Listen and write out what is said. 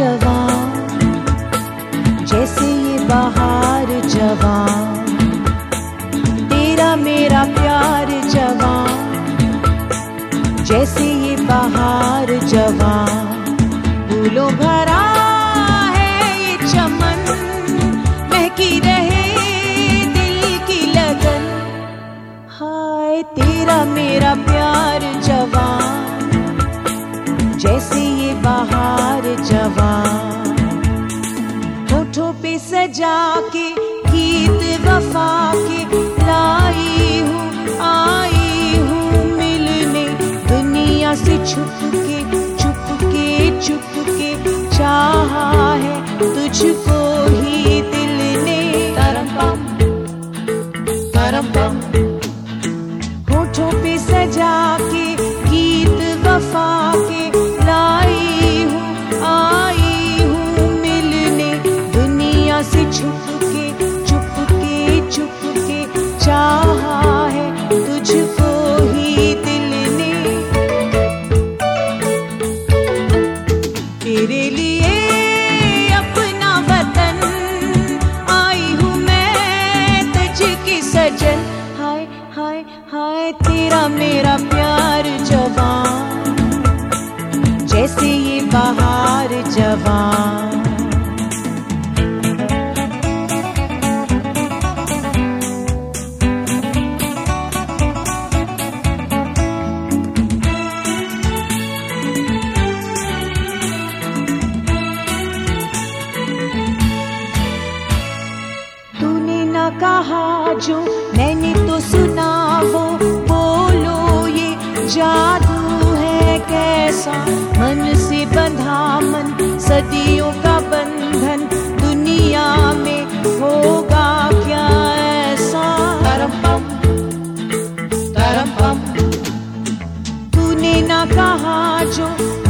जवां, जैसे ये बहार जवां, तेरा मेरा प्यार जवां, जैसे ये बहार जवां। फूलों भरा है ये चमन, महकी रहे दिल की लगन। हाय तेरा मेरा प्यार जवां, जैसे ये बहार जवां। होठों पे सजा के गीत वफा के लाई हूँ मिलने, दुनिया से छुप के चाहा है तुझको ही दिल ने। तरम पम होठों पे सजा के गीत वफा के आई हूँ मिलने, दुनिया से छुप के चाहा है तुझको ही दिल ने। तेरे लिए अपना वतन आई हूँ मैं तुझकी सजन। हाय हाय हाय तेरा मेरा प्यार जवां, जैसे ये बहार जवां। तूने ना कहा जो मैंने तो सुना वो, बोलो ये जादू है कैसा। मन से बंधा मन सदियों का बंधन, दुनिया में होगा क्या ऐसा। तरम पम तूने ना कहा जो